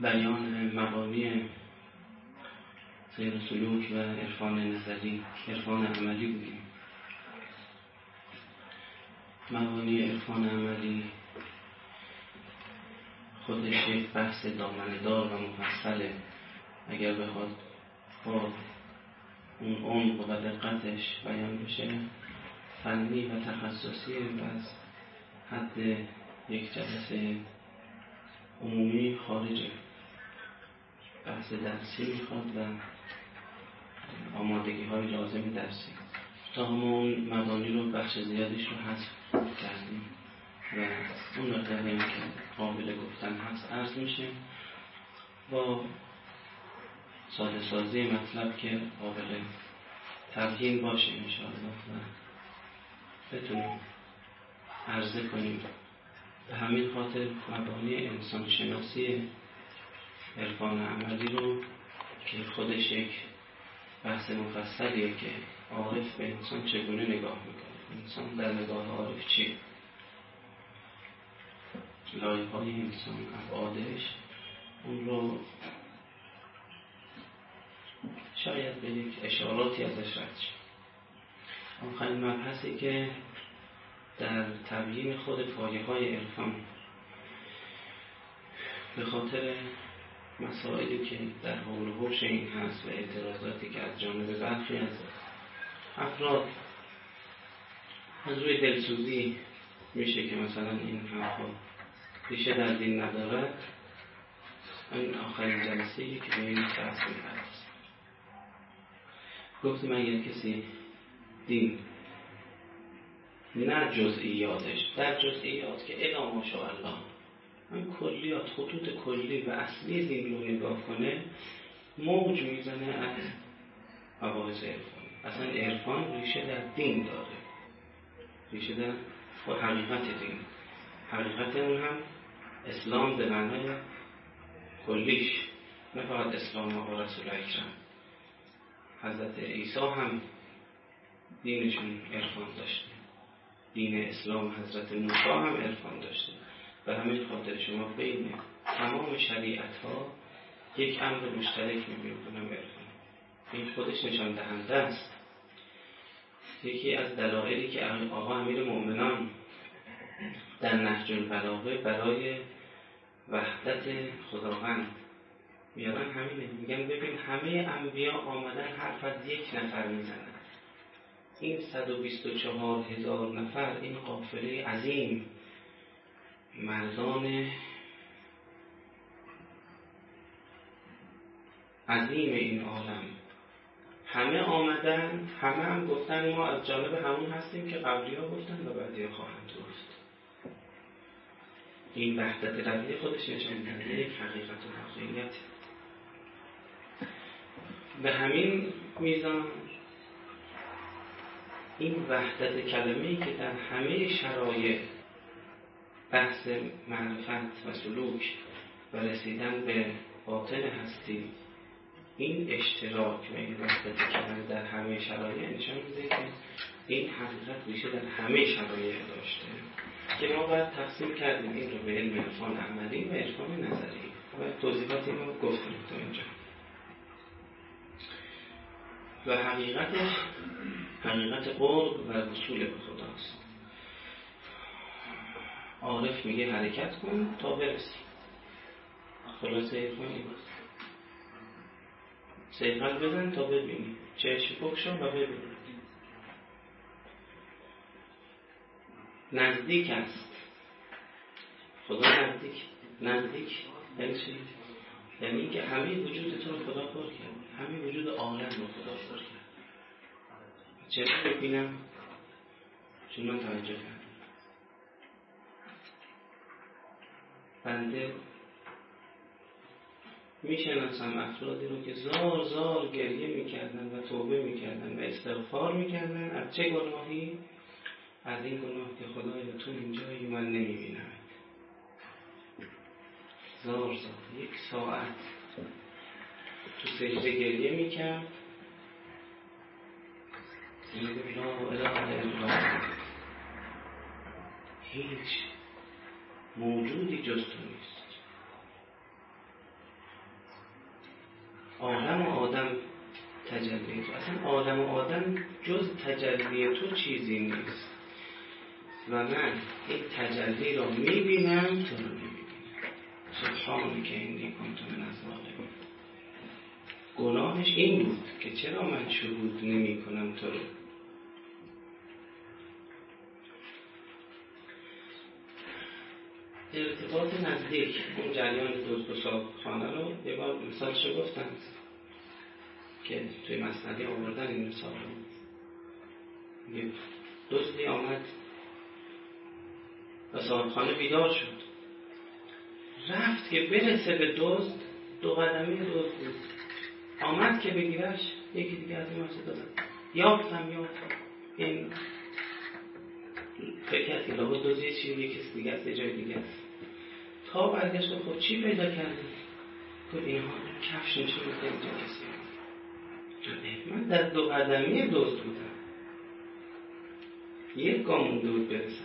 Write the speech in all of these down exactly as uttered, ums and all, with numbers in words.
بیان مبانی سیر سلوک و عرفان نظری، عرفان عملی بودیم. مبانی عرفان عملی خودش یک بحث دامنه‌دار و مفصله. اگر بخواد با اون عمق و دقتش بیان بشه فنی و تخصصی و از حد یک جلسه عمومی خارجه. بحث درسی میخواد و آمادگی های لازم درسی. تا همون مبانی رو بخش زیادش رو حذف کردیم و اون مقداری که قابل گفتن هست عرض میشه با ساده سازی مطلب که قابل تبیین باشه انشاءالله و بتونیم عرضه کنیم. به همین خاطر مبانی انسان شناسی عرفان عملی رو که خودش یک بحث مفصلیه که عارف به انسان چگونه نگاه میکنه، انسان در نگاه عارف چیه، لایه های انسان، ابعادش، اون رو شاید به یک اشاراتی ازش رد شد. آخرین مبحثی که در تبیین خود پایه های عرفان به خاطر مسائلی که در حول و حوش این هست و اعتراضاتی که از جانب برخی از افراد از روی دلسوزی میشه که مثلا این حرفا ریشه در دین ندارد، این آخرین جلسه‌ای که به این بحث می‌پردازیم. گفتیم اگر کسی دین نه جزئیاتش، در جزئیات که الا ماشاءالله من کلیات، خطوط کلی و اصلی دین رو نگاه کنه موج میزنه از مباحث عرفان. اصلا عرفان ریشه در دین داره، ریشه در حقیقت دین. حقیقت اون هم اسلام به معنای کلیش، نه فقط اسلام آقا رسول اکرم. حضرت عیسی هم دینشون عرفان داشته، دین اسلام حضرت موسی هم عرفان داشته. به همین خاطر شما بین تمام شریعت ها یک امر مشترک می‌بینید، اونم عرفان. این خودش نشان دهنده است. یکی از دلایلی که آقا امیر مومنان در نهج البلاغه برای وحدت خداوند میارن همینه، میگن ببین همه انبیا آمدن حرف از یک نفر میزنن، این صد و بیست و چهار هزار نفر، این قافله عظیم مردان عظیم این عالم همه آمدن، همه هم گفتن ما از جانب همون هستیم که قبلی ها گفتن و بعدی ها خواهند گفت. این وحدت رویه خودش نشان دهنده یک حقیقت و واقعیت. به همین میزان این وحدت کلمه‌ای که در همه شرایط بحث معرفت و سلوک و رسیدن به باطن هستی، این اشتراک و این وحدت کلمه در همه شرایط نشان میده که این حقیقت ریشه در همه شرایط داشته که ما باید تقسیم کردیم این رو به علم عرفان عملی و عرفان نظری و توضیحاتی ما گفتیم تا اینجا. و حقیقتش حقیقت قرب و وصول به خداست. عارف میگه حرکت کن تا برسی. خلاصه عرفان اینست. صیقل بزن تا ببینی، چشم بکشن و ببینی. نزدیک است خدا، نزدیک نزدیک یعنی چی؟ یعنی که همه وجود تو رو خدا پر کرد، همه وجود عالم رو خدا پر کرد. چرا ببینم؟ چون من توجه کردم. بنده میشناسم افرادی رو که زار زار گریه میکردن و توبه میکردن و استغفار میکردن از چه گناهی؟ از این گناه که خدایا تو اینجایی من نمیبینم. زار زار یک ساعت تو سجده گریه میکرد، میگه لا اله الا الله، هیچ موجودی جز تو نیست. عالم و آدم تجلی تو. اصلا عالم و آدم جز تجلی تو چیزی نیست و من این تجلی را میبینم تو رو نمیبینم. سبحانه که انی کنت من الظالمین. گناهش این بود که چرا من شهود نمی کنم تو رو. ارتباط نزدیک اون جریان دزد و صاحبخانه رو یه بار مثالشو گفتم که توی مسندی آوردن این مثال رو. یه دزدی آمد و صاحبخانه بیدار شد، رفت که برسه به دزد، دو قدمی دزد بود، آمد که بگیرش یکی دیگه از این صدا زد یافتم یافتم. این فکر کرد که لابد دزد یه چیزی یه کسی دیگه است، یه جای دیگه است. تا برگشت خب چی پیدا کردی؟ گفت اینها کفش نشون میده اینجا کسی. من در دو قدمی دزد بودم، یک گام دور برسم.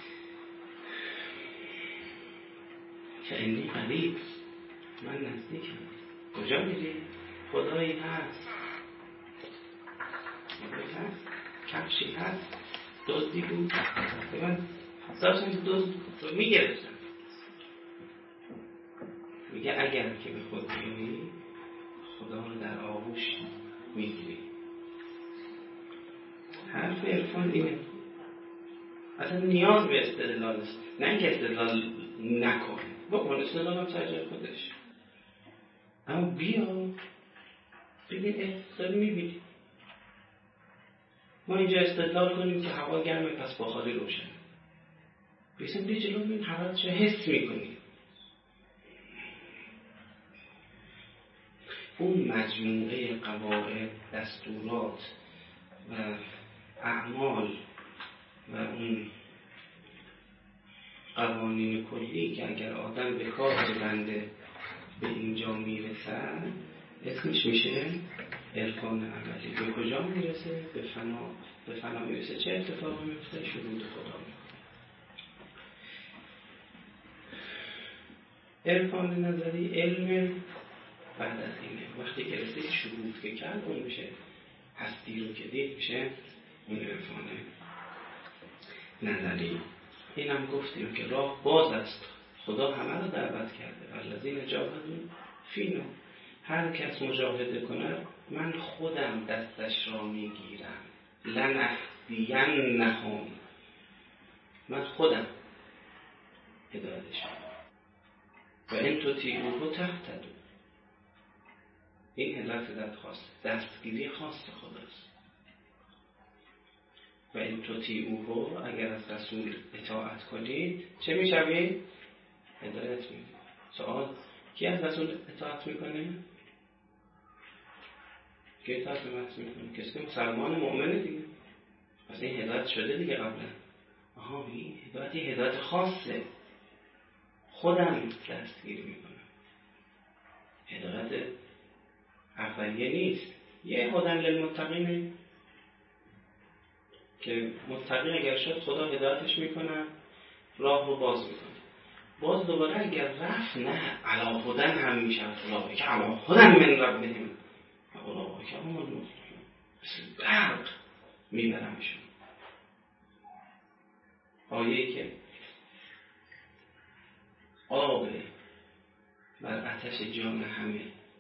که انی قریب، من نزدیکم. کجا میری؟ خدایی هست، خدایی هست، کفشی هست، دزدی بود. من داشتم دزد رو میگرفتم. میگه اگر که به خود بیایی خدا رو در آغوش میگیری. حرف عرفان اینه، اصلا نیاز به استدلال است، نه اینکه استدلال نکن، بکن استدلال هم سر خودش، اما بیا ببین استدلال میبینی. ما اینجا استدلال کنیم که هوا گرمه پس بخاری روشن، بیسیم بی جلو ببین هوا چه حس میکنی. اون مجموعه قواعد، دستورات و اعمال و اون قوانین کلی که اگر آدم به کار بنده به اینجا میرسن اسمش میشه عرفان عملی. به کجا میرسه؟ به فنا. به فنا میرسه. چه اتفاقی میفته؟ شهود خدا میکنه. عرفان نظری علم بعد از اینه. وقتی که رسید شهود که کرد اون میشه هستی رو که دید میشه اون عرفان نظری. این هم گفتیم که راه باز است، خدا همه رو دعوت کرده. الذین جاهدوا فینا، هر کس مجاهده کنه من خودم دستش را میگیرم. لنهدینهم، من خودم هدایتش میکنم. و این تطیعوه تهتدوا، این هدایت هدایت خاص، دستگیری خاص خداست. و این تطیعوه، اگر از رسول اطاعت کنید چه میشوید؟ هدایت میکنید. سوال، کی از رسول اطاعت میکنه؟ کی اطاعت میکنه؟ کسی که مسلمان مؤمنه دیگه. پس این هدایت شده دیگه قبلا. آها، این هدایت یه هدایت خاصه، خودم دستگیری میکنم. هدایت اولیه نیست. یه هدن للمتقینه که متقی اگر شد خدا هدایتش میکنه، راه رو باز میکنه. باز دوباره اگر رفت نه علا هدن هم میشن، خدا که علا هدن من ربهم اولا که هم المفلحون، مثل برق میبرمشون. آیه‌ای که آب بر آتش جان همه.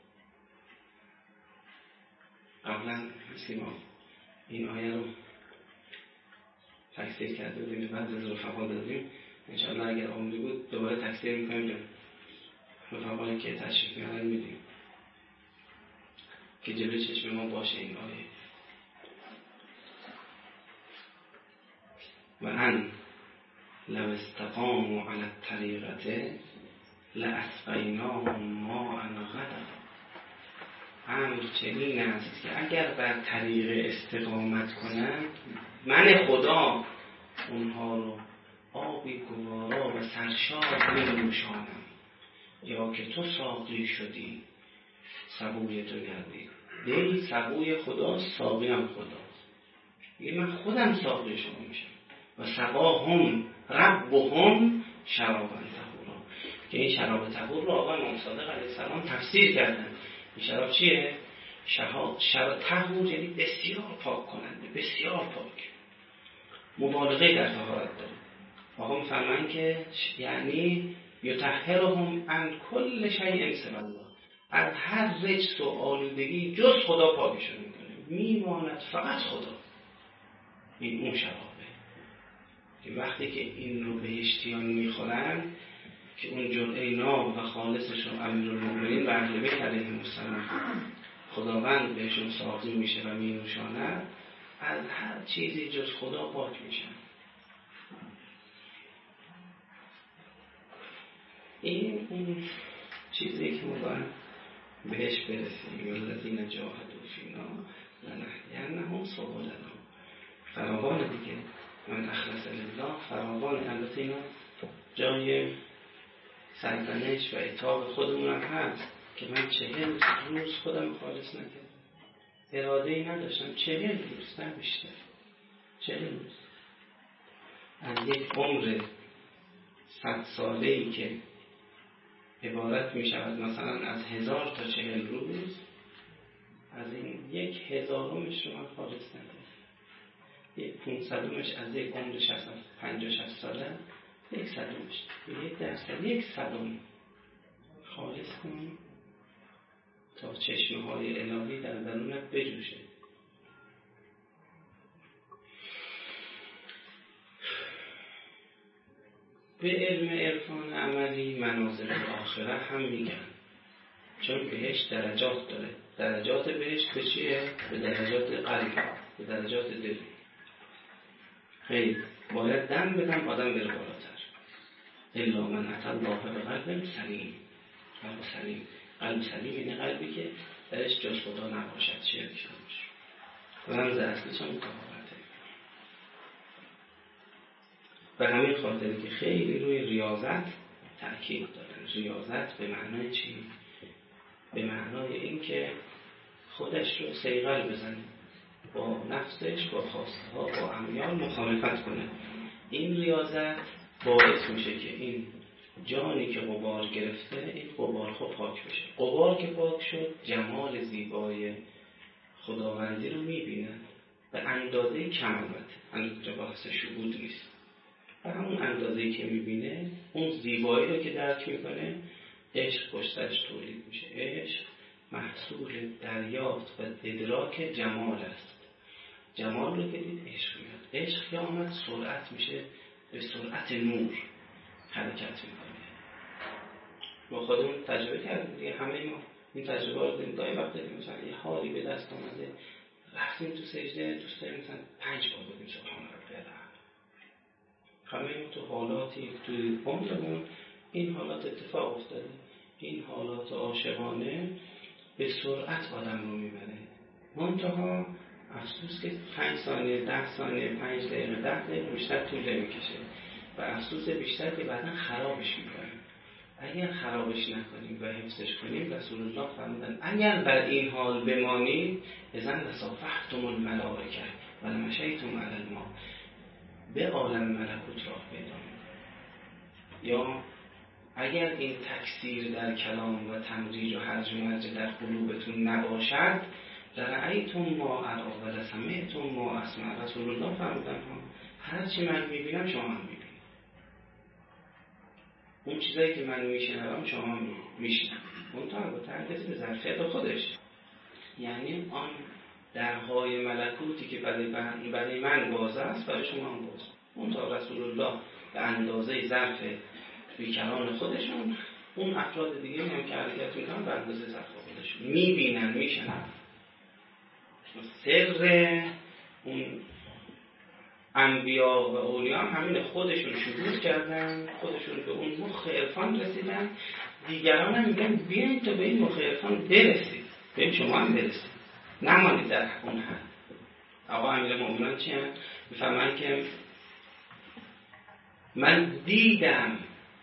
قبلا مثل ما این آیه رو تفسیر کرده بودیم، بعد از رفقا دادیم. انشاءالله اگر عمری بود دوباره تفسیر میکنیم به رفقایی که تشریف میارن میدیم که جلوی چشم ما باشه این آیه. و ان لو استقاموا علی الطریقة لاسقیناهم ماء غدقا. امر چنین است که اگر بر طریق استقامت کنند من خدا اونها رو آبی گوارا و سرشار می نوشانم. یا که تو ساقی شدی سبوی تو گردی. دی سبوی خدا، ساقی هم خدا. یه من خودم ساقی شما میشم. و سقاهم ربهم شرابا طهورا، که این شراب طهور رو آقای امام صادق علیه السلام تفسیر کردن این شراب چیه؟ شراب شراب طهور، یعنی بسیار پاک کننده، بسیار پاک، مبالغه در طهارت داره. آقا میفرمایند که یعنی یطهرهم عن کل شیء سوی الله، از هر رجس و آلودگی جز خدا پاکشون میکنه، میماند فقط خدا. این اون شرابه که وقتی که این رو بهشتیان میخورن که اون جرعه ناب و خالصش رو امیرالمؤمنین و اهل بیت علیهم السلام خداوند بهشون ساقی میشه و مینوشاند، از هر چیزی جز خدا پاک میشن. این اون چیزی که ما باید بهش برسیم. والذین جاهدوا فینا لنهدینهم سبلنا. فراوان دیگه، من اخلص لله فراوان. البته اینا جای سرزنش و عتاب خودمون هم هست که من چهل روز خودم خالص نکردم، اراده ای نداشتم، چهل روز نه بیشتر، چهل روز از یک عمر صد ساله ای که عبارت می شود مثلا از هزار تا چهل روز، از این یک هزارمش رو من خالص نکردم، یک پونصدمش از یک عمر پنجاه شصت ساله، یک صدمش یک درصد، یک صدم خالص کنم تا چشمه های الهی در درونت بجوشه. به علم عرفان عملی منازل آخره هم میگن، چون بهشت درجات داره. درجات بهشت به چیه؟ به درجات قلب، به درجات دل. خیلی باید دم بدم آدم بره بالاتر. الا من اتى الله بقلب سلیم. قلب سلیم، قلب سلیم یعنی قلبی که درش جز خدا نباشد، شرک نباشه. رمز اصلیش هم طهارته. به همین خاطر که خیلی روی ریاضت تأکید داره. ریاضت به معنای چی؟ به معنای این که خودش رو صیقل بزنه، با نفسش، با خواسته ها، با امیال مخالفت کنه. این ریاضت باعث میشه که این جانی که غبار گرفته، این غبار خود پاک بشه. غبار که پاک شد، جمال زیبای خداوندی رو میبینه به اندازه کمالت، اندازه بحث شهود نیست، به همون اندازه‌ای که میبینه اون زیبایی رو که درک میکنه، عشق پشتش تولید میشه. عشق محصول دریافت و ادراک جمال است. جمال رو که دید عشق میاد. عشق که آمد سرعت میشه، به سرعت نور حرکت میکنه. ما خودمون تجربه کردیم دیگه، همه ما این تجربه رو داریم. گاهی وقت داریم مثلا یه حالی به دست آمده، رفتیم تو سجده، دوست داریم مثلا پنج بار بگیم سبحان ربی الاعلی. همه تو حالاتی توی عمرمون این حالات اتفاق افتاده. این حالات عاشقانه به سرعت آدم رو میبره. منتها افسوس که پنج ثانیه، ده ثانیه، پنج دقیقه، ده دقیقه بیشتر طول نمیکشه و افسوس بیشتر که بعدا خرابش میکنیم. اگر خرابش نکنیم و حفظش کنیم، رسول الله فرمودن اگر بر این حال بمانید اذن لصافحتم الملائکه ولمشیتم علی الماء، به عالم ملکوت راه پیدا می‌کنید. یا اگر این تکثیر در کلام و تمریر و هرج و مرج در قلوبتون نباشد، لرأیتم ما ارا و لسمعتم ما اسمع. رسول الله فرمودن هر چی من میبینم شما هم میبینید، اون چیزایی که من میشنوم شما هم میشنوید. اون تا البته هر کسی به ظرفیت خودش، یعنی آن درهای ملکوتی که برای برای من باز است برای شما هم باز. اون تا رسول الله به اندازه ظرف بیکران خودشون، اون افراد دیگه هم که حرکت میکنن به اندازه ظرف خودشون میبینن، میشنن. سر اون انبیا و اولیاء هم همین، خودشون شهود کردن، خودشون به اون مخ عرفان رسیدن. دیگران هم میگن بیاین تا به این مخ عرفان برسید، بیاین شما هم برسید، نمانید در اون حد. آقا امیرالمؤمنین چی هم میفهمن که من دیدم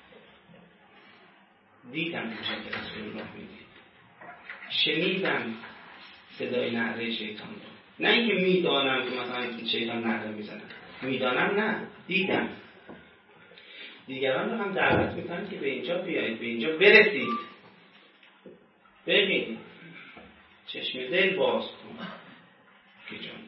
دیدم بودم که رسول الله میدید، شنیدم صدای نعره شیطان رو. نه اینکه میدانم که مثلا شیطان نعره میزنه، میدانم نه، دیدم. دیگران رو هم دعوت میکنن که به اینجا بیایید، به اینجا برسید، ببینید. چشم دل باز کن که جان.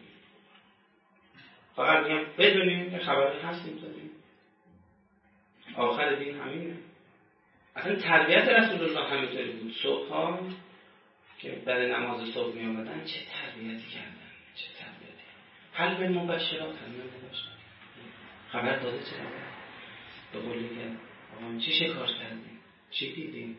فقط میگم بدونیم که خبری هستیم داریم. آخر دین همینه. اصلا تربیت رسول الله همینطوری بود. صبح‌ها که برای نماز صبح می آمدن چه تربیتی کردن، چه تربیتی. قلب مبشرات هم نداشت. خبر داده چه خبر؟ به قولی که آقا چی شکار کردیم؟ چی دیدیم؟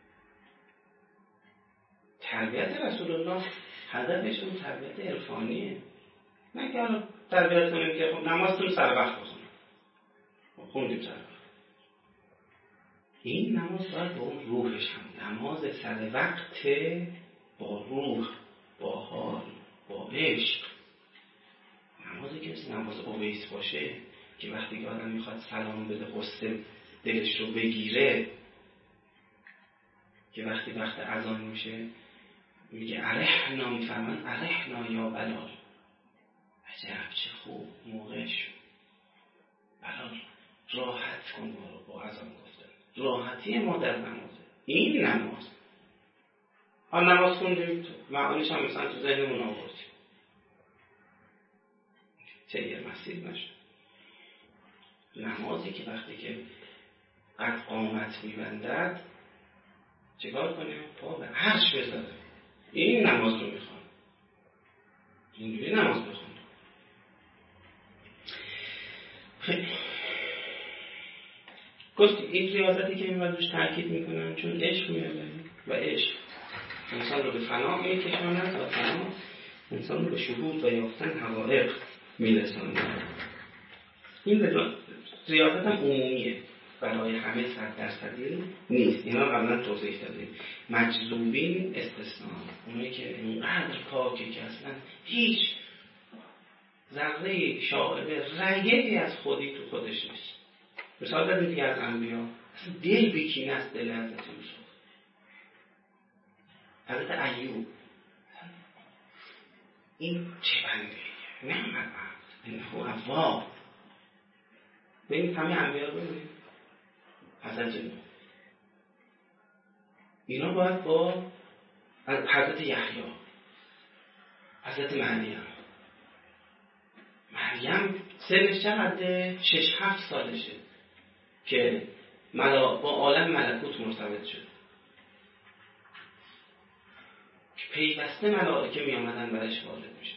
تربیت رسول الله هدفشون تربیت عرفانیه. نه که حالا تربیت کنیم که خب نمازتون سر وقت بخونیم. خوندیم سر وقت. این نماز باید با اون روحش هم. نماز سر وقت با روح، با حال، با عشق. نمازی که مثل نماز اویس باشه که وقتی که آدم میخواد سلام بده قصه دلش رو بگیره، که وقتی وقت اذان میشه میگه ارحنا، میفرمان ارحنا یا بلال، عجب چه خوب موقعش، بلال راحت کن ما رو با اذان گفتن. راحتی ما در نمازه. این نماز ها نماز خوندیم معانیش هم مثلا تو ذهنمون آوردیم، چه یه مسیر نشد. نمازی که وقتی که قد قامت میبندد چیکار کنیم؟ پا به عرش بذاره. این نماز رو میخوان، اینجوری نماز بخون. گفتیم این ریاضتی که این وقت روش تاکید میکنن چون عشق میاره و عشق انسان رو به فنا میکشاند و فنا انسان رو به شهود و یافتن حقایق میرساند. این ریاضت هم عمومیه، برای همه صد درصدی نیست. اینا قبلا توضیح دادیم. مجذوبین استثناء، اونایی که اینقدر پاکه که اصلا هیچ ذره شائبه رگه‌ای از خودی تو خودش نیست. مثال دادیم دیگه از انبیا، اصلا دل بیکینه است دل حضرت یوسف، حضرت ایوب. این چه بنده نه من انه اواب. ببینید همه انبیا رو ببینید، حضرت نوح، اینا باید با حضرت یحیی، حضرت مریم. مریم سنش چقدره؟ شش هفت سالشه که ملا با عالم ملکوت مرتبط شد. پیوسته ملائکه می آمدن برش وارد می شد.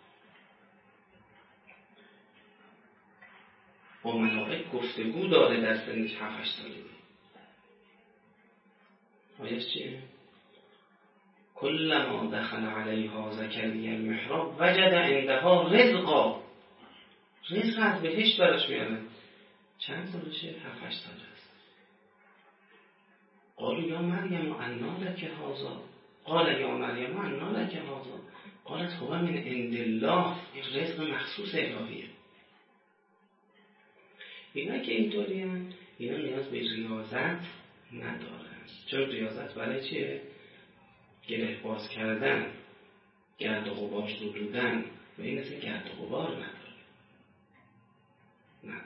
با ملائکه گفتگو داره در سنش هفت هشت سالگی. آیش چیه؟ کلما دخل علیها زکریا المحراب وجد عندها رزقا. رزق از بهشت براش میارن. چند سالشه؟ هفت هشت سال است. قالوا یا مریم انا لک هذا، قال یا مریم انا لک هذا، قالت هو من عند الله. این رزق مخصوص الهیه. اینا که اینطوری هستند، اینا نیاز به ریاضت ندارن. چون ریاضت برای چیه؟ گره باز کردن، گرد و غبار زدودن، و این اصلا گرد و غبار نداره. نداره.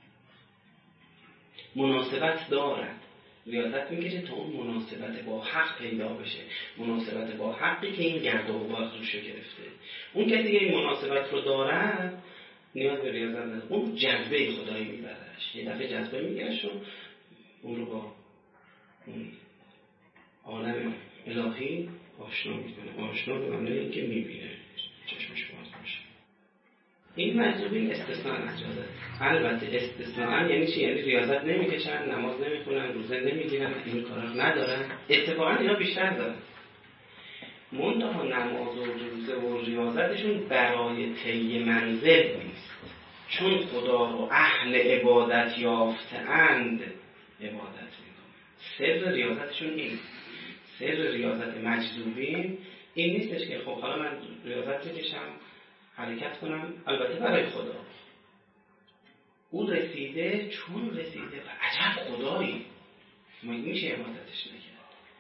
مناسبت دارد. ریاضت میکشه تا اون مناسبت با حق پیدا بشه. مناسبت با حقی که این گرد و غبار روش گرفته. اون کسی که این مناسبت رو دارد نیاز به ریاضت نداره. اون جذبه خدایی میبرش. یه دفعه جذبه میگرش و اون رو با اون عالم الهی آشنا میکنه. آشنا به معنی اینکه میبینه، چشمش باز میشه. این مجذوبین استثناء نجازه. البته استثناء یعنی چی؟ یعنی ریاضت نمیکشن، نماز نمیخونن، روزه نمیگیرن، این کارا ندارن. اتفاقا اینا بیشتر دارن. منتها نماز و روزه و ریاضتشون برای طی منزل نیست، چون خدا رو اهل عبادت یافته‌اند عبادت میکنن. سر ریاضتشون این، سر ریاضت مجذوبین این نیستش که خب حالا من ریاضت بکشم حرکت کنم، البته برای خدا. او رسیده، چون رسیده و عجب خدایی مگه میشه عبادتش نکرد.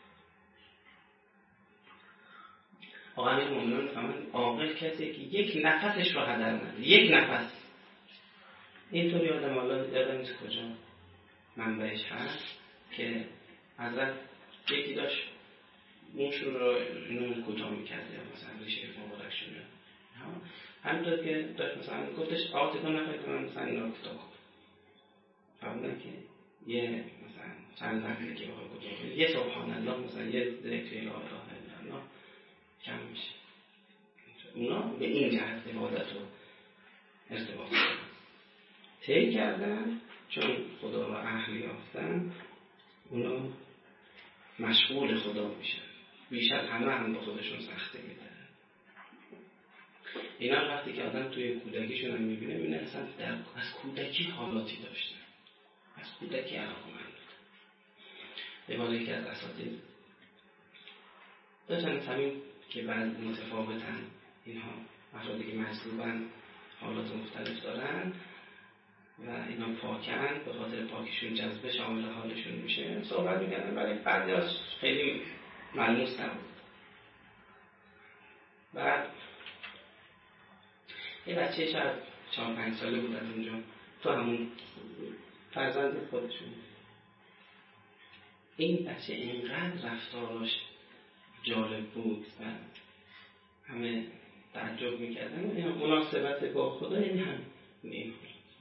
آقا امیر مومنان میفهمن عاقل کسی که یک نفسش رو هدر نده، یک نفس. اینطوری آدم الله یادم نیست کجا منبعش هست که حضرت یکی داشت موشون رو اینو کوتاه میکرده مثلا ریشه مبارک شده. همینطور که داشت مثلا گفتش آقا تکان نخواهید من مثلا این رو کوتاه کنم. فهمدن که یه مثلا چند لحظه که بخواه کوتاه کنید یه سبحان الله مثلا یه ذکر لا اله الا الله کم میشه. اونا به این جهت عبادت رو ارتباط کردن طی کردن، چون خدا رو اهل یافتن اونا مشغول خدا میشن، بیش از همه هم با خودشون سختی میدن. اینا وقتی که آدم توی کودکیشون هم میبینه میبینه اصلا در از کودکی حالاتی داشتن، از کودکی علاقه‌مند بودن. یه بار یکی از اساتید داشتن همین که بعض متفاوتن، اینها افرادی که مجذوبن حالات مختلف دارن و اینا پاکن، به خاطر پاکیشون جذبه شامل حالشون میشه صحبت میکنن، ولی بعضی‌هاش خیلی ملموس نبود. بعد یه بچه شاید چهار پنج ساله بود از اونجا، تو همون فرزند خودشون، این بچه اینقدر رفتاراش جالب بود و همه تعجب میکردن، این مناسبت با خدا این هم نیم.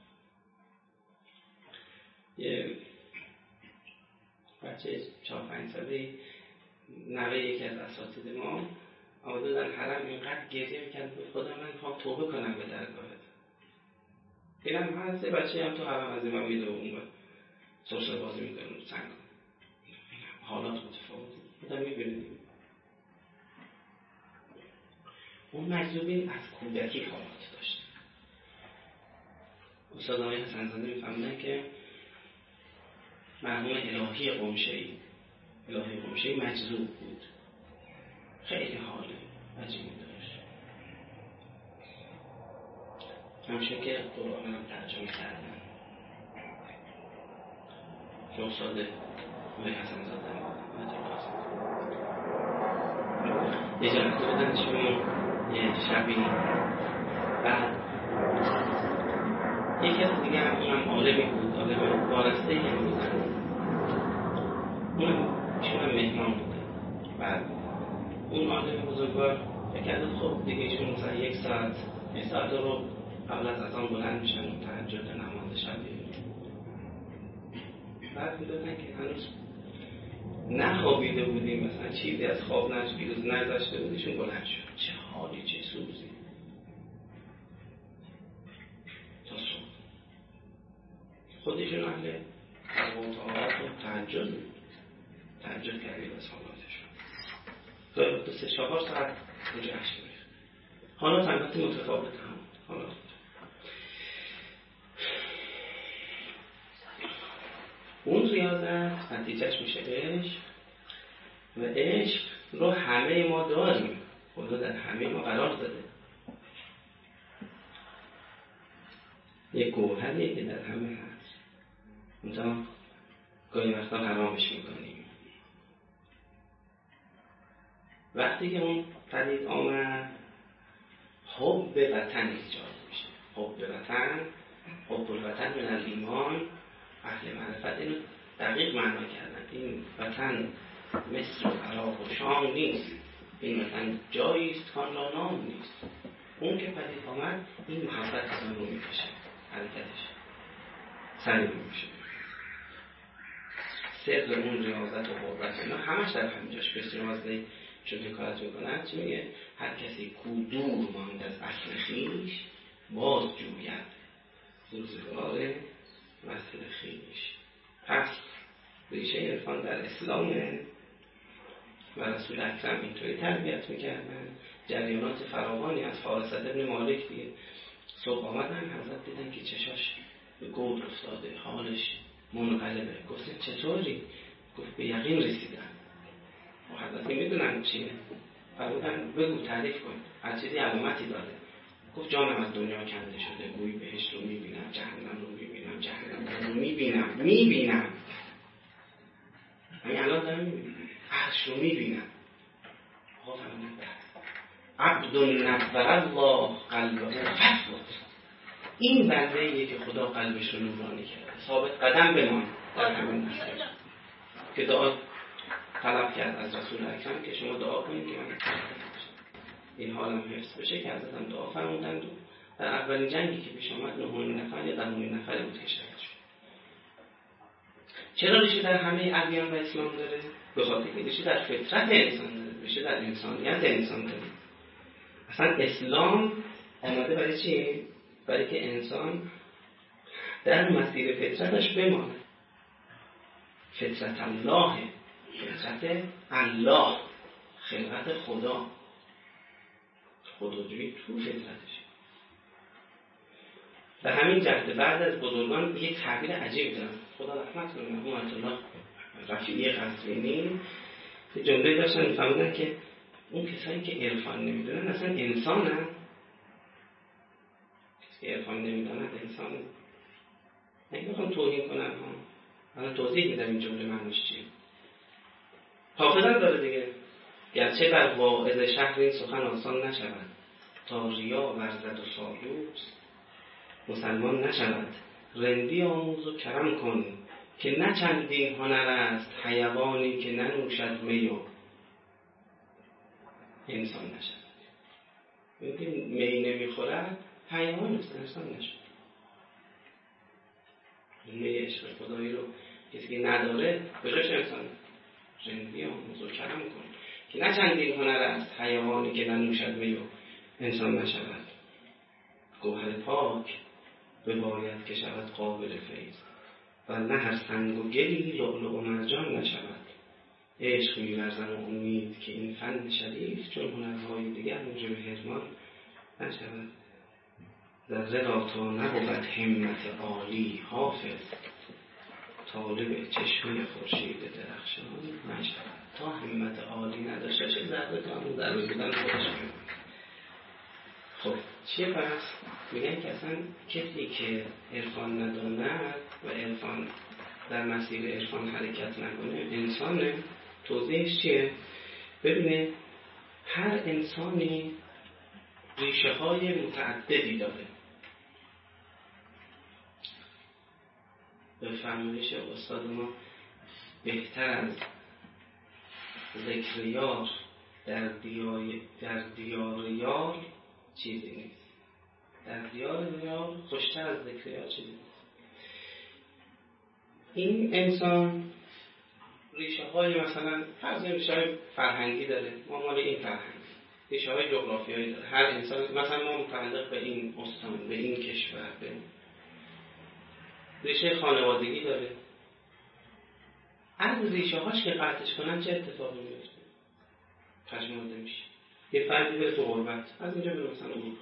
یه بچه چهار پنج ساله نوه یکی از اساتید ما آمده در حرم اینقدر گریه میکرد بود خدا من میخوام توبه کنم به درگاهت. اینم هست یه بچه هم تو حرم از امام میده و اون باید سرسر بازی میکنه و سنگ کنه. حالات متفاوتی بودم میبینید. اون مجذوبین از کودکی حالات داشت. استاد آقای حسن‌زاده میفهمدن که مرحوم الهی قمشه‌ای الهی قمشه‌ای مجذوب بود، خیلی حال عجیبی داشت. همچون که قرآن هم ترجمه کردن که استاد آقای حسن‌زاده یه جا رفته بودن شما یه شبی، بعد یکی از دیگه هم اونم عالمی بود، عالم وارسته هم بودن، اونم ایشون هم مهمان بودن. بعد اون عالم بزرگوار فکرده خب دیگه ایشون مثلا یک ساعت یک ساعت رو قبل از اذان بلند میشن و تهجد نماز شب می‌خونن. بعد می‌دونن که هنوز نخوابیده بودیم، مثلا چیزی از خواب نگذشته بودیشون بلند شد. چه حالی چه سوزی تا صبح. خودشون اهل تقوا و طاعت و تهجد تهجد کردیم از حالاتشون. دو سه چهار ساعت اونجا عشق می‌ریخت. حالات البته متفاوت هم حالات. اون ریاضت نتیجهش میشه عشق و عشق رو همه ما داریم، خدا در همه ما قرار داده. یک گوهریه که در همه هست، منتها گاهی وقتا حرامش میکنیم. وقتی که اون پدید آمد حب وطن ایجاد میشه. حب وطن، حب الوطن من الایمان. اهل معرفت اینو دقیق معنا کردن. این وطن مصر و عراق و شام نیست، این وطن جایی است کان را نام نیست. اون که پدید آمد این محبت اصلا رو میکشه، حرکتش سریع میشه. سر اون ریاضت و قدرت اینا همش در همینجاش. بسیار مازده چون حکایت میکنن چی میگه؟ هر کسی کو دور ماند از اصل خویش باز جوید روزگار وصل خویش. پس ریشه عرفان در اسلامه و رسول اکرم اینطوری تربیت میکردن. جریانات فراوانی از حارثة ابن مالک دیگه صبح آمدن حضرت دیدن که چشاش به گود افتاده، حالش منقلبه. گفتن چطوری؟ گفت به یقین رسیدن. و حضرت میدونن چیه؟ فرمودن بگو تعریف کن، هر چیزی علامتی داره. گفت جانم از دنیا کنده شده، گویی بهشت رو میبینم، جهنم رو میبینم، جهنم رو میبینم میبینم همین الان دارم میبینم، عرش رو میبینم. آقا فرمودن عبد نور الله قلبه فتوت. این بنده ایه که خدا قلبش رو نورانی کرده، ثابت قدم بمان در همین مسیر که دعا طلب کرد از رسول اکرم که شما دعا کنید که من این حالم حفظ بشه، که حضرت هم دعا فرمودند. در اولین جنگی که پیش آمد نهمین نفر یا دهمین نفر بود که شهید شد. چرا ریشه در همه ادیان و اسلام داره؟ به خاطر که ریشه در فطرت انسان داره، ریشه در انسانیت انسان داره. اصلا اسلام آمده برای چی؟ برای که انسان در مسیر فطرتش بمانه. فطرت الله، فطرت الله، خلقت خدا، خداجویی تو فطرتش. به همین جهت بعد از بزرگان یک تعبیر عجیب دارن، خدا رحمت کنه، مرحوم آیت الله رفیعی قزوینی یه جمله داشتن می‌فرمودن که اون کسایی که عرفان نمیدونن اصلا انسانن. کسی که عرفان نمیدونن انسانن. نمیخوام توهین کنم ها، الان توضیح میدم این جمله معنیش چیه. حافظم داره دیگه، گرچه بر واعظ شهر این سخن آسان نشود، تا ریا ورزد و سالوس مسلمان نشود. رندی آموز و کرم کن، که نه چندین هنر است حیوانی که ننوشد می و انسان نشود. اینکه می نمیخورد حیوان است، انسان نشود. می عشق خدایی رو کسی که نداره بجاش انسان. رندی آموز و کرم کن که نه چندین هنر است حیوانی که ننوشد می و انسان نشود. گوهر پاک بباید که شود قابل فیض، و نه هر سنگ و گلی لؤلؤ و مرجان نشود. عشق می‌ورزم و امید که این فن شریف چون هنرهای دیگر موجب حرمان نشود. ذره را تا نبود همت عالی حافظ، طالب چشمه خورشید درخشان نشود. تا همت عالی نداشته چه ذره تا همون ذره بودن خودش می‌مونه. خب چیه پس؟ میگن که اصلا کسی که عرفان نداند و عرفان در مسیر عرفان حرکت نکنه انسانه. توضیحش چیه؟ ببینه هر انسانی ریشه های متعددی داره. به فرمایش استاد ما بهتر از ذکر یار در دیار در دیار یار چیزی نیست. در دیار یار خوشتر از ذکر یار چیزی نیست. این انسان ریشه های مثلا فرض ریشه های فرهنگی داره، ما مال این فرهنگ، ریشه های جغرافیایی داره. هر انسان مثلا ما متعلق به این استان، به این کشور، به ریشه خانوادگی داره. از ریشه هاش که قطعش کنن چه اتفاقی میفته؟ پژمرده میشه. یه فردی بره تو غربت، از اینجا بره مثلا اروپا،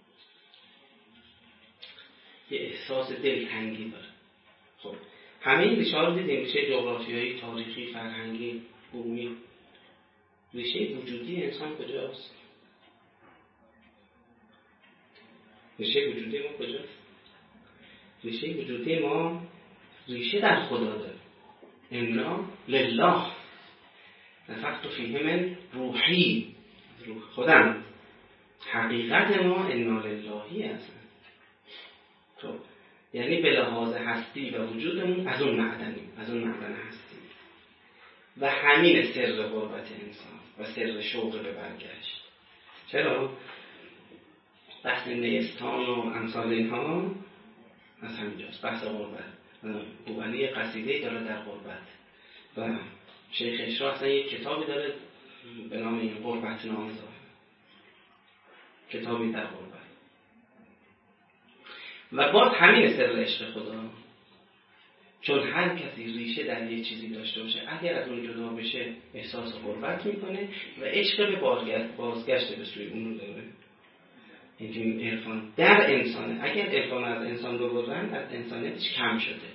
یه احساس دلتنگی داره. خب همه این ریشه ها رو دیدیم، ریشه جغرافیایی، تاریخی، فرهنگی، بومی. ریشه وجودی انسان کجاست؟ ریشه وجودی ما کجاست؟ ریشه وجودی ما ریشه در خدا داره. انا لله نفخت فیه من روحی، روح خودم. حقیقت ما انا للهی هستن. خب یعنی به لحاظ هستی و وجودمون از اون معدنیم، از اون معدن هستی. و همین سر غربت انسان و سر شوق به برگشت. چرا؟ بحث نیستان و امثال اینها از همینجاست. بحث غربت. بوعلی قصیده داره در غربت و شیخ اشراح اصلا یک کتابی داره به نام این غربت نامه، کتابی در غربت. و باز همین سر عشق خدا، چون هر کسی ریشه در یک چیزی داشته باشه اگر از اون جدا بشه احساس غربت میکنه و عشق به بازگشت به سوی اون رو داره. این عرفان در انسانه. اگر عرفان از انسان بگذرن از انسانیتش کم شده.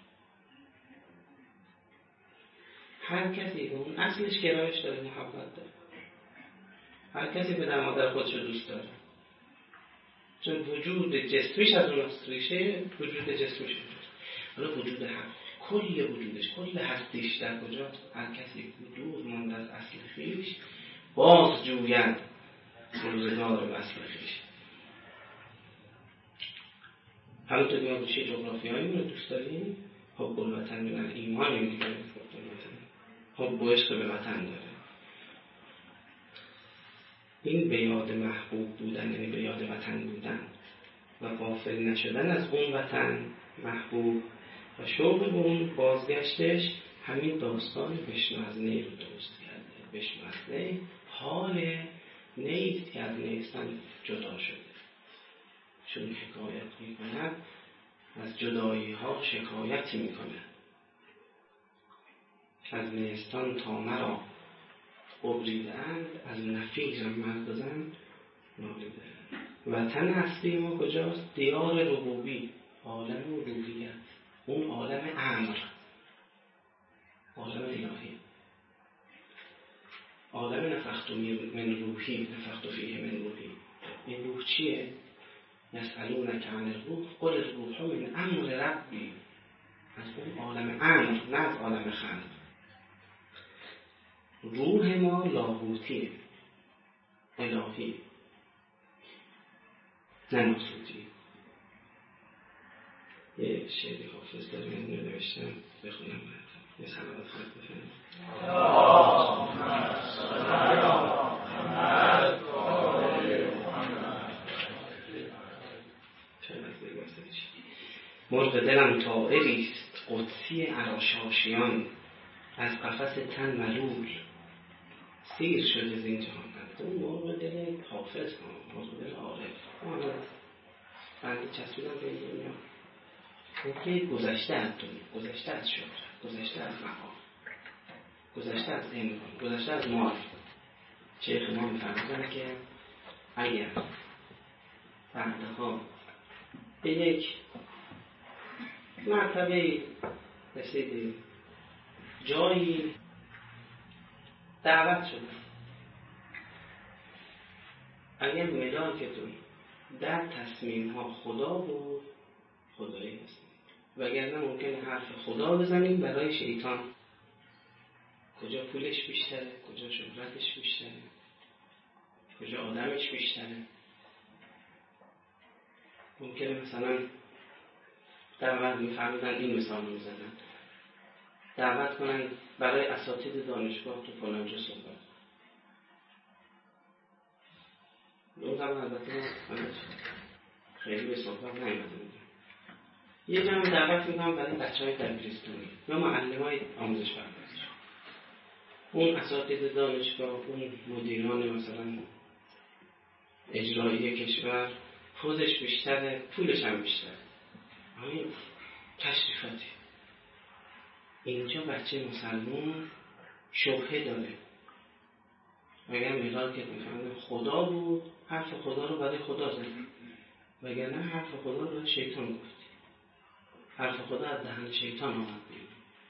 هر کسی به اون اصلش گرایش داره، محبت داره. هر کسی به در مادر خودش دوست داره، چون وجود جسمیش از اون ریشه وجود جسمیش اونجاست. حالا وجود حق کل وجودش، کل هستیش در کجاست؟ هر کسی دور مانده از اصل خویش باز جوید روزگار و اصل خویش. حالا تو ما ریشه جغرافیایی رو دوست داریم، حب الوطن من ایمان میگه. حب حب و عشق به وطن داره. این به یاد محبوب بودن، یعنی به یاد وطن بودن و غافل نشدن از اون وطن محبوب و شوق به اون بازگشتش، همین داستان بشنو از نی رو درست کرده. بشنو از نی حال نیست که از نیستن جدا شده، چون حکایت می کند از جدایی ها شکایت می کند. از نیستان تا مرا ببریدند، از نفیرم مرد زن نالیده. وطن اصلی ما کجاست؟ دیار ربوبی، عالم ربوبیت، اون عالم امر، عالم الهی، عالم نفخت من روحی، نفخت فیه من روحی. این روح چیه؟ یسألونک عن الروح قل الروح من امر ربی. از اون عالم امر، نه از عالم خلق. روح ما لاهوتیه، الهی، نه ناسوتی. یه شعری حافظ داریم اینو نوشتم، بخونم براتون. یه صلوات خواهد بفرمایید. اللهم صل علی محمد و آل محمد. مرغ دلم طائریست قدسی عراشاشیان، از قفس تن ملول سیر شده زین جهان. اون مرغ دل حافظ ها، مرغ دل عارف، اون بنده چسبیدم به این دنیا، اون که گذشته از دنیا، گذشته از شهرت، گذشته از مقام، گذشته از امکان، گذشته از مال. شیخ ما می‌فرمودن که اگر بعدها به یک مرتبه رسیدی، جایی دعوت شد، اگر ملاکتون در تصمیم ها خدا بود، خدایی هستیم. وگرنه ممکنه حرف خدا بزنیم برای شیطان. کجا پولش بیشتره، کجا شهرتش بیشتره، کجا آدمش بیشتره. ممکنه مثلا در بعد میفهمیدن این مثال رو میزدن، دعوت کنن برای اساتید دانشگاه تو فلانجا صحبت. اون زمان البته ما خیلی به صحبت نایمده بودیم. یه جمع دعوت میکنم برای بچه های دبیرستانی یا معلم های آموزش پرورش. اون اساتید دانشگاه، اون مدیران مثلا اجرایی کشور، خودش بیشتره، پولش هم بیشتره. همین تشریفاتی. اینجا بچه مسلمون شبهه داره. اگر میلاد که میفهمه خدا بود، حرف خدا رو برای خدا زد، وگرنه حرف خدا رو برای شیطان گفت. حرف خدا از دهن شیطان آمد بیرون.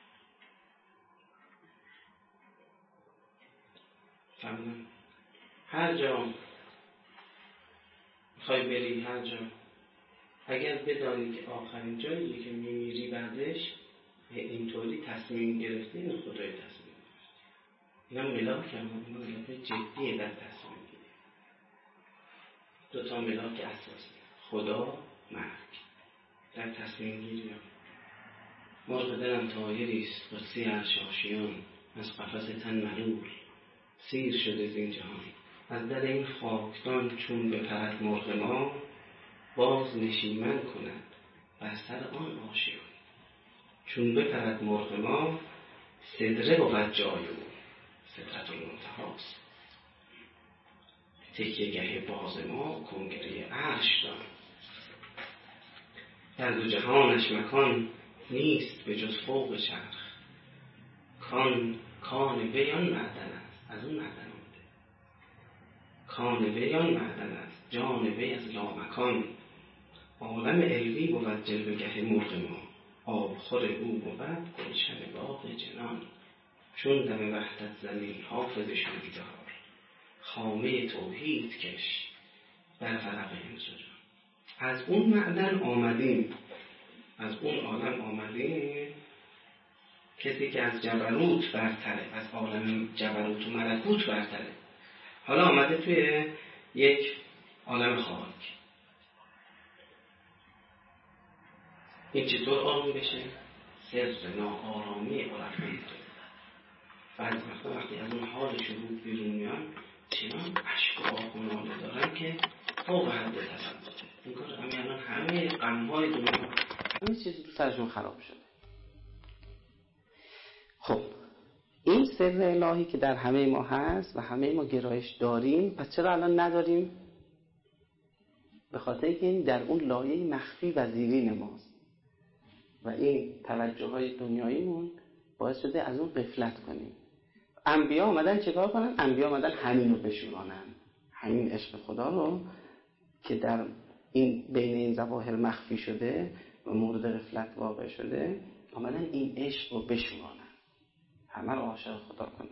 فهمیدم؟ هر جا میخوای بری، هر جا اگر بدانی که آخرین جایی که میمیری بعدش اینطوری تصمیم گرفتی، این خدای تصمیم گرفتی. اینا ملاک هم اینا ملاک جدیه در تصمیم گیری. دو تا ملاک اساسی، خدا، مرگ، در تصمیم گیری هم. مرغ دلم طایریست قدسی عرشاشیان، از قفس تن ملول سیر شده زین جهان. از در این خاکدان چون بپرد مرغ ما، باز نشیمن کند بر سر آن آشیان. چون بپرد مرغ ما، سدره بود جای او، سدرت المنتهاست. تکیه گه باز ما کنگره عرش دان. در دو جهانش مکان نیست به جز فوق چرخ. کان کان ویان معدن است، از اون معدن آمده. کان ویان معدن است، جان وی از لامکان. عالم علوی بود جلوگه مرغ ما، آبخور او بود گلشن باغ جنان. چون دم وحدت زنی حافظ شوریدار، خامه توحید کش در فرق انسجام. از اون معدن آمدیم، از اون عالم آمدیم. کسی که از جبروت برتره، از عالم جبروت و ملکوت برتره، حالا آمده توی یک عالم خاک. این چطور آروم بشه؟ سر ناآرامی عرفان تو. بعضی وقتا وقتی از اون حال شهود بیرون میان چنان اشک و آه و ناله دارن که فوق حد تصوره. این کار همین همه غم‌های دنیا همه چیز تو سرشون خراب شده. خب این سر الهی که در همه ما هست و همه ما گرایش داریم، پس چرا الان نداریم؟ به خاطر اینکه این در اون لایه مخفی و زیرین ماست و این توجه های دنیاییمون باعث شده از اون غفلت کنیم. انبیا آمدن چیکار کنن؟ انبیا آمدن همین رو بشورانن، همین عشق خدا رو که در این بین این ظواهر مخفی شده و مورد غفلت واقع شده، آمدن این عشق رو بشورانن، همه رو عاشق خدا کنن.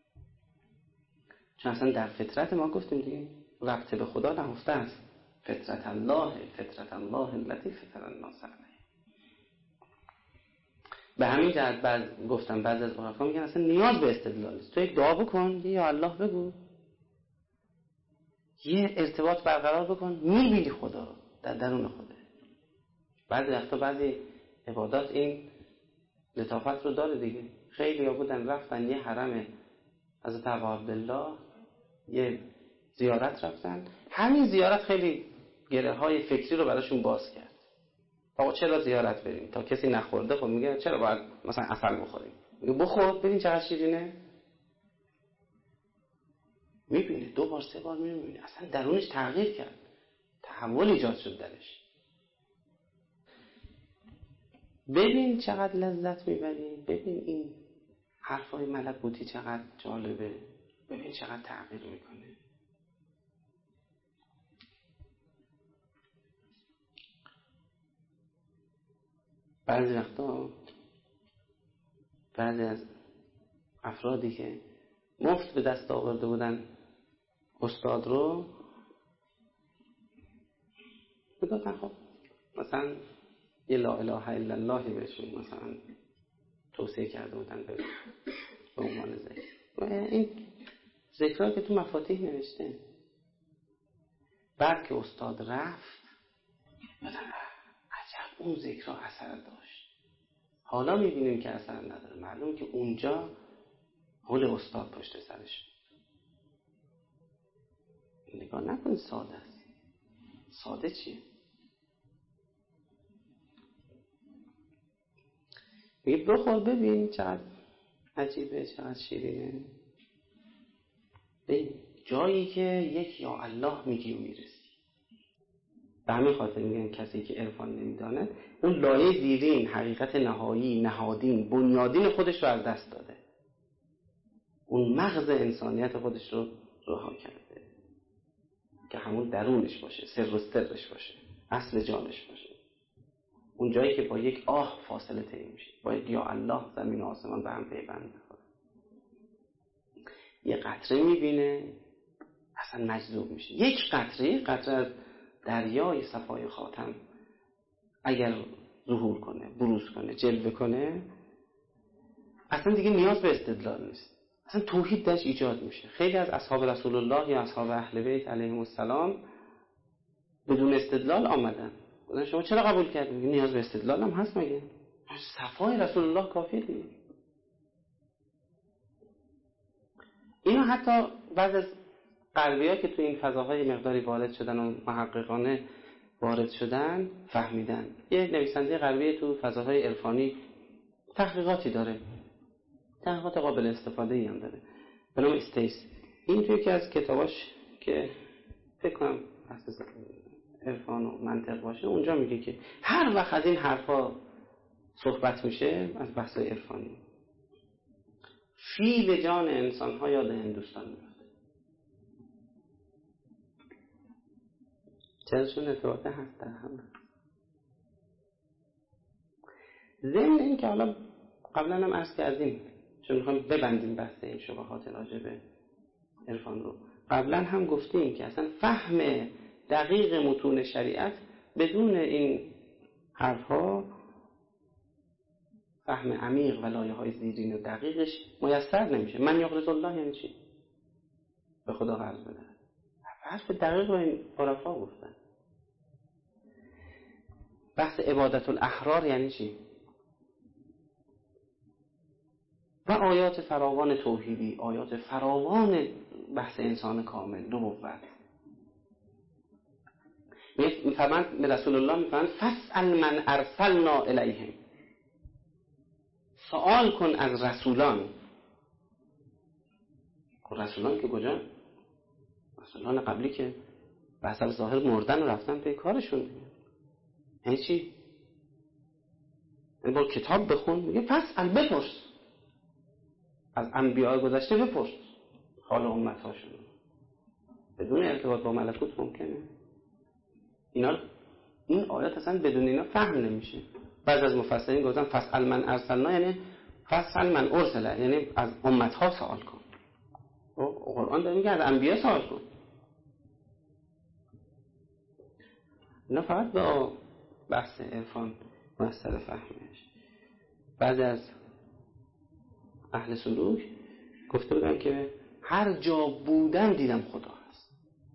چون اصلا در فطرت ما گفتیم دیگه ربط به خدا نهفته است. فطرت الله، فطرت الله التي فطر الناس علیها. به همین جهت بعد گفتم بعضی از عرفا میگن اصلا نیاز به استدلال نیست. تو یک دعا بکن، یا الله بگو، یه ارتباط برقرار بکن، میبینی خدا رو در درون خوده. بعضی وقتا بعضی عبادات این لطافت رو داره دیگه. خیلی ها بودن رفتن یه حرم حضرت ابا عبدالله یه زیارت رفتن، همین زیارت خیلی گره های فکری رو براشون باز کرد. آقا چرا زیارت بریم؟ تا کسی نخورده. خب میگه چرا باید مثلا عسل بخوریم؟ میگه بخور ببین چقدر شیرینه. میبینه دو بار سه بار میبینه اصلا درونش تغییر کرد، تحول ایجاد شد درش. ببین چقدر لذت میبری، ببین این حرفای ملکوتی چقدر جالبه، ببین چقدر تغییر میکنه. بعضی وقتا بعضی از افرادی که مفت به دست آورده بودن استاد رو بگفتن خب مثلا یه لا اله الا الله بهشون مثلا توصیه کرده بودن به عنوان ذکر. و این ذکرها که تو مفاتیح نوشته. بعد که استاد رفت مثلا عجب اون ذکرها اثر داشت. حالا میبینیم که اثر نداره. معلوم که اونجا حول استاد پشت سرش. نگاه نکنید ساده است. ساده چیه؟ میگه بخور ببین چقدر عجیبه، چقدر شیرینه. ببین جایی که یک یا الله میگی و میرسی. به همین خاطر میگن کسی که عرفان نمیداند اون لایه زیرین، حقیقت نهایی، نهادین، بنیادین خودش رو از دست داده. اون مغز انسانیت خودش رو رها کرده که همون درونش باشه، سر و سرش باشه، اصل جانش باشه. اون جایی که با یک آه فاصله طی میشه، با یک یا الله زمین و آسمان به هم پیوند میخوره. یه قطره میبینه اصلا مجذوب میشه. یک قطره قطره از دریای صفای خاتم اگر ظهور کنه، بروز کنه، جلوه کنه، اصلا دیگه نیاز به استدلال نیست. اصلا توحید درش ایجاد میشه. خیلی از اصحاب رسول الله یا اصحاب اهل بیت علیهم السلام بدون استدلال آمدن. گفتن شما چرا قبول کردید؟ نیاز به استدلال هم هست مگه؟ صفای رسول الله کافیه دیگه. اینو حتی بعض از غربی‌ها که تو این فضاهای مقداری وارد شدن و محققانه وارد شدن فهمیدن. یه نویسنده غربی تو فضاهای عرفانی تحقیقاتی داره، تحقیقات قابل استفاده‌ای هم داره به نام استیس. این توی یکی از کتاباش که فکر کنم اساس عرفان و منطق باشه، اونجا میگه که هر وقت از این حرفا صحبت میشه از بحث‌های عرفانی، فیل جان انسان‌ها یاد هندوستان میفته. چراشون ارتباطه هست در هم. ضمن این که حالا قبلا هم عرض کردیم چون میخوایم ببندیم بحث این شبهات راجع به عرفان رو، قبلا هم گفتیم که اصلا فهم دقیق متون شریعت بدون این حرفها، فهم عمیق و لایه های زیرین و دقیقش میسر نمیشه. من یقرض الله یعنی چی؟ به خدا قرض بده. حرف دقیق رو این عرفا گفتن. بحث عبادت الاحرار یعنی چی؟ و آیات فراوان توحیدی، آیات فراوان بحث انسان کامل، نبوت. میفرمند به رسول الله میفرمند فاسأل من ارسلنا الیهم، سوال کن از رسولان. رسولان که کجا؟ رسولان قبلی که به حسب ظاهر مردن و رفتن به کارشون. یعنی چی؟ یعنی با کتاب بخون، میگه فاسأل، بپرس از انبیاء گذشته، بپرس حال امت هاشون. بدون ارتباط با ملکوت ممکنه؟ اینا این آیات اصلا بدون اینا فهم نمیشه. بعضی از مفسرین گفتن فاسأل من ارسلنا یعنی فاسأل من ارسل، یعنی از امت ها سوال کن. قرآن داره میگه از انبیا سوال کن. اینا فقط با بحث عرفان مستر فهمش. بعضی از اهل سلوک گفته بودن که هر جا بودم دیدم خدا هست.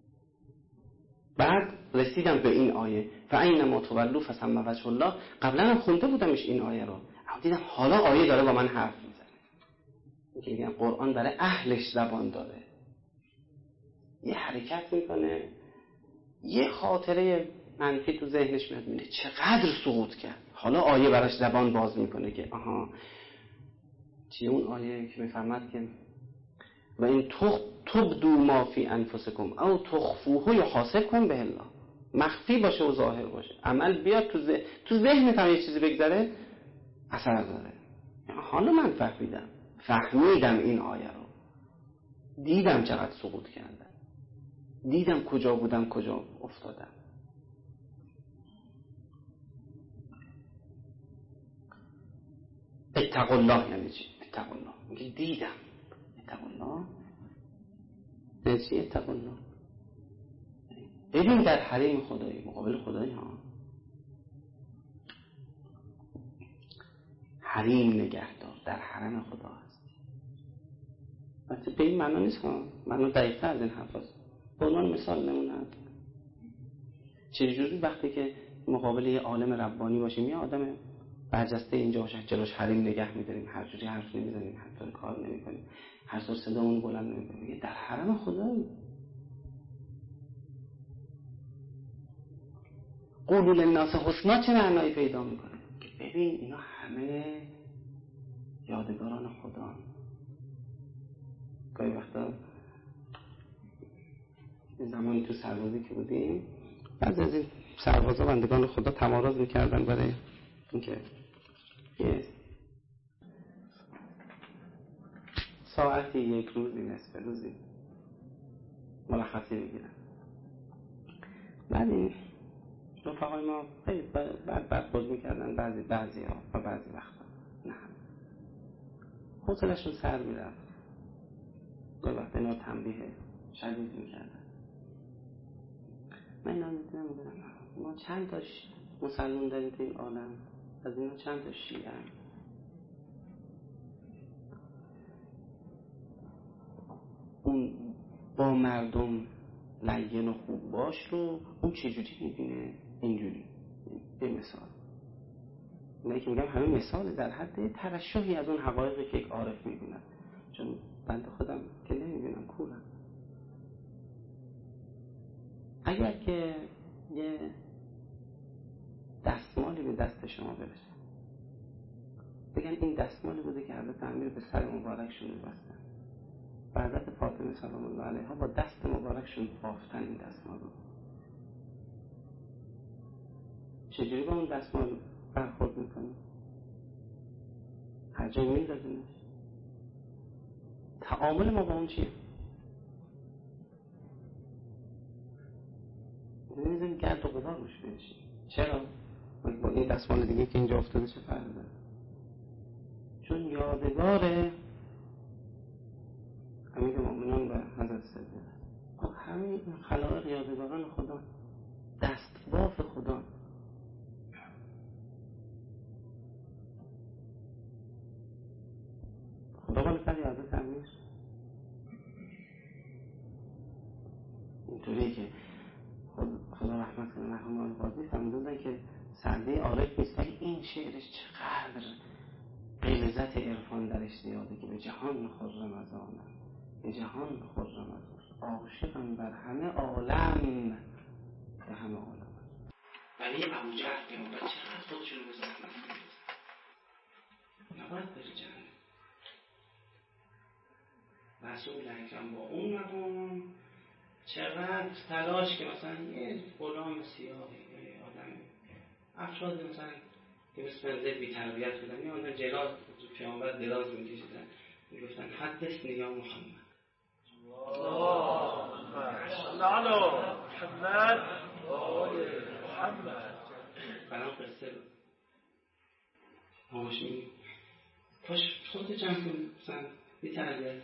بعد رسیدم به این آیه فاینما تولوا فثم وجه الله. قبلا هم خونده بودمش این آیه رو، اما دیدم حالا آیه داره با من حرف میزنه. که میگن قرآن برای اهلش زبان داره، یه حرکت میکنه، یه خاطره منفی تو ذهنش میاد، میبینه چقدر سقوط کرد، حالا آیه براش زبان باز میکنه که آها چیه اون آیه که میفرماد که و این تبدو ما فی انفسکم او تخفوه یحاسبکم به الله. مخفی باشه و ظاهر باشه، عمل بیاد تو ذهن، تو ذهنت هم یه چیزی بگذره اثر داره. حالا من فهمیدم فهمیدم این آیه رو، دیدم چقدر سقوط کردم، دیدم کجا بودم کجا افتادم. اتقوا الله یعنی چی؟ اتقوا الله میگه دیدم. اتقوا الله یعنی چی؟ اتقوا الله ببین در حریم خدایی، مقابل خدایی ها، حریم نگهدار، در حرم خدا هست. البته به این معنا نیست ها، معنا دقیق‌تر از این حرف هست. به عنوان مثال نمونه هست چجوری وقتی که مقابل یه عالم ربانی باشیم، یه آدم برجسته اینجا باشه، جلوش حریم نگه می‌داریم، هر جوری حرف نمی‌زنیم، حتی کار نمی‌کنیم، هر طور صدامون بلند نمی‌کنیم، میگه در حرم خدایی. قولوا للناس حسنا چه معنایی پیدا می‌کنه؟ که ببین اینا همه یادگاران خدا. گاهی وقتا زمانی تو سربازی که بودیم، بعضی از این سربازا بندگان خدا تمارض می‌کردن برای اینکه یه ساعتی، یک روزی، نصف روزی مرخصی بگیرن. بعد این رفقای ما خیلی بعد برخورد میکردن، بعضی بعضی ها و بعضی وقتا نه، حوصله‌شون سر میرفت. گاهی وقتا اینا تنبیه شدید میکردن. من اینا میدونم میدونم ما چند تا مسلمان داریم تو این عالم، از اینا چند تا شیعه هم. اون با مردم لین و خوب باش رو اون چجوری میبینه؟ اینجوری. به مثال اونایی که میگم همه مثال در حد ترشحی از اون حقایقی که یک عارف میبینن، چون بنده خودم که نمیبینم کورم. اگر که یه دستمالی به دست شما برسه، بگن این دستمالی بوده که حضرت امیر به سر مبارکشون بستن، حضرت فاطمه سلام الله علیها با دست مبارکشون بافتن این دستمال رو، چجوری با اون دستمال برخورد میکنی؟ هر جایی میدادنش. تعامل ما با اون چیه؟ نمیزنیم گرد و غبار روش بنشیم. چرا؟ با این دستمال دیگه که اینجا افتاده چه فرق داره؟ چون یادگار امیر مومنان و حضرت صدیق. خب همین خلائق یادگاران خدا، دستباف خدا. خدا بالا سر حضرت امیر اینطوری که خدا رحمت کنه مرحوم آقای قاضی فرمودن که سرده عارف نیست، ولی این شعرش چقدر غیر لذت عرفان درش زیاده که به جهان خرم از آنم، به جهان خرم از آنم، عاشقم بر همه عالم، به همه عالم. ولی ابو جهل پیامبر چقدر خودشون به ذات نفس نباید بره جهنم. رسول اکرم با اون مقام چقدر تلاش که مثلا یه غلام سیاه، یه آدم افراد مثلا که مثل زید بی تربیت بودن، یه آدم جلاز پیامبر دراز میکشیدن میگفتن حدثنی یا محمد اللهم محمد محمد برام قصه بود هماش میگی پاش خودت جمع کن مثلا بی تربیت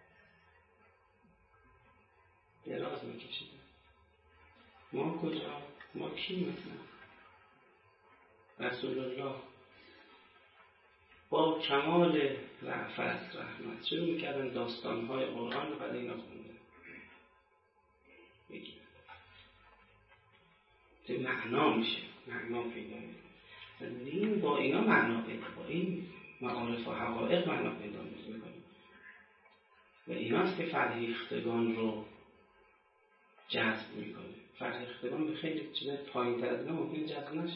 دراز میکشیدن. ما کجا؟ ما کی مثلا؟ رسول الله با کمال رأفت رحمت شروع میکردن داستانهای قرآن رو برای اینا خوندن بگید تو معنا میشه، معنا پیدا میکنه. دین با اینا معنا پیدا، با این معارف و حقایق معنا پیدا میکنه و ایناست که فرهیختگان رو جذب میکنه. فرهیختگان به خیلی چیزای پایین تر از اینا ممکنه جذب نشن.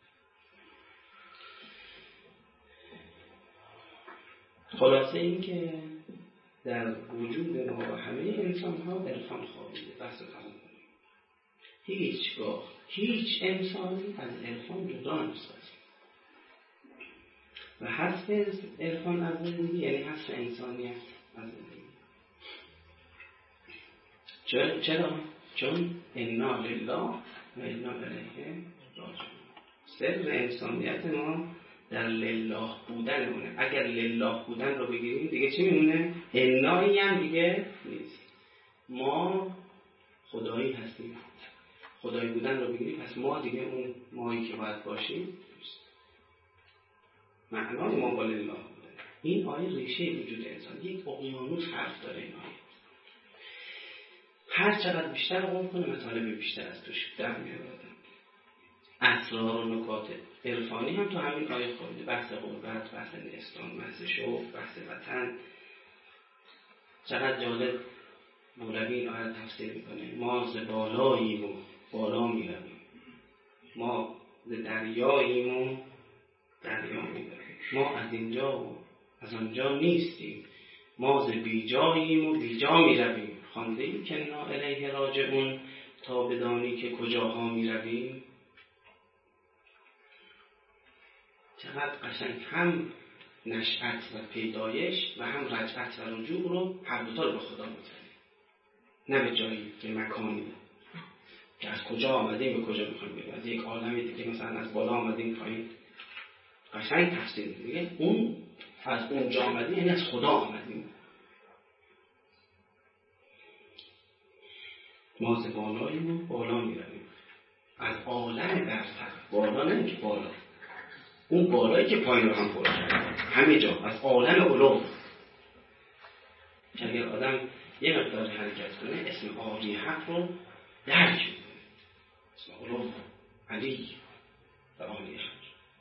خلاصه این که در وجود ما و همه انسان ها عرفان خوابیده. بحث تمام کنیم. هیچگاه هیچ انسانی از عرفان جدا نیست و حذف عرفان از زندگی یعنی حذف انسانیت از زندگی. چرا؟ چرا؟ چون انا لله و انا الیه راجعون. سر انسانیت ما در لله بودن مونه. اگر لله بودن رو بگیریم دیگه چی میمونه؟ انایی هم دیگه نیست. ما خدایی هستیم. خدایی بودن رو بگیریم پس ما دیگه اون مایی که باید باشیم نیست. معنای ما با لله بودن. این آیه ریشه وجود انسان. یک اقیانوس حرف داره این آیه. هر چقدر بیشتر قوم کنه مطالب بیشتر از توش در میاد. اسرار و نکات عرفانی هم تو همین آیه خوابیده. بحث قربت، بحث نیستان، بحث شوق، بحث وطن. چقدر جالب مولوی این آیه تفسیر میکنه. ما ز بالاییم و بالا میرویم، ما ز دریاییم و دریا میرویم، ما از اینجا و از آنجا نیستیم، ما ز بیجاییم و بیجا میرویم. خوانده ای که انا الیه راجعون تا بدانی که کجاها میرویم. چقدر قشنگ هم نشأت و پیدایش و هم رجعت و رجوع رو هر دوتا رو به خدا می‌زنه. نه به جایی که مکانی که از کجا آمدیم به کجا میخوایم بریم، از یک عالمی دیگه مثلا از بالا آمدیم پایین. قشنگ تفسیر میگه اون از اونجا آمدیم یعنی از خدا آمدیم. ما ز بالاییم و بالا میرویم، از عالم برتر. بالا نه که بالا، اون بالایی که پایین رو هم پر کرده، همه جا از عالم علوم. که اگر آدم یه مقدار حرکت کنه اسم عالی حق رو درک کنه، اسم علوم علی و عالی حق.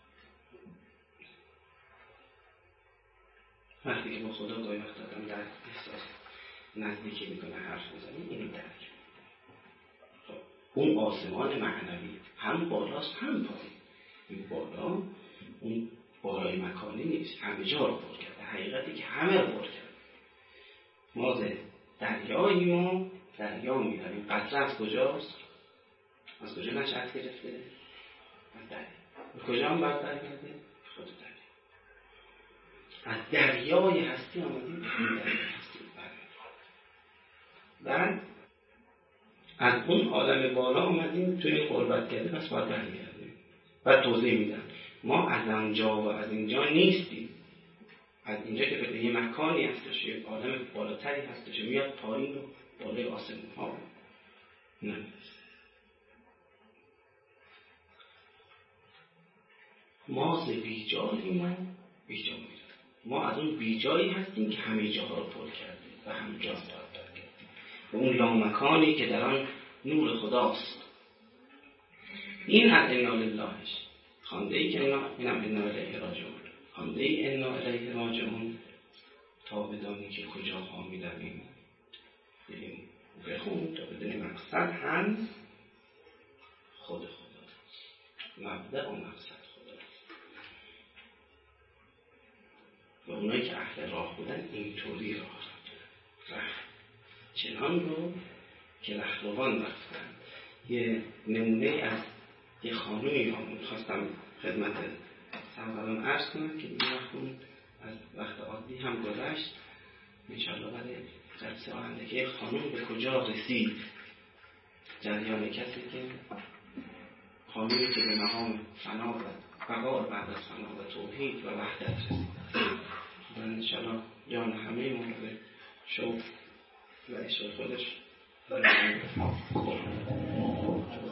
وقتی که با خدا گاهی وقت آدم در احساس نزدیکی میکنه حرف میزنه اینو درک. خب اون آسمان معنوی هم بالاست هم پایین. این بالا اون بالای مکانی نیست، همه جا رو پر کرده، حقیقتی که همه رو پر کرده. ما ز دریاییم و دریا میرویم. قطره از کجاست؟ از کجا نشأت گرفته؟ از دریا. از کجا هم باید برگرده؟ خود دریا. از دریای هستی آمدیم به این دریای هستی برگرده. بعد از اون عالم بالا آمدیم توی قربت کرده پس باید برگردیم. بعد توضیح میدن ما از آنجا و از اینجا نیستیم. از اینجا که به یه مکانی هستش، یه عالم بالاتری هستش، میاد پایین و بالای آسمون ها نه. ما ز بیجاییم و بیجا میریم. ما از اون بیجایی هستیم که همه جاها رو پر کردیم و همه جا رو پر کردیم و اون لامکانی که در آن نور خداست. این از انا للهش خوانده ای که اینا اینم انا الیه راجعون. حمله انا الیه راجعون تا بدانی که کجاها می رویم. ببین بخون تا بدونی مقصد هم خود خدا، مبدأ و مقصد خدا. و اونایی که اهل راه بودن اینطوری راه رفت، چنان رو که رهروان رفتن. یه نمونه از یه خانومی رو خواستم خدمت سروران عرض کنم که این وقتون از وقت عادی هم گذشت، انشاءالله برای جلسه آینده که خانوم به کجا رسید، جریان کسی که خانومی که به مقام فنا و بقا بعد از فنا و توحید و وحدت رسید. و انشاءالله جان همه مورد شوق و عشق خودش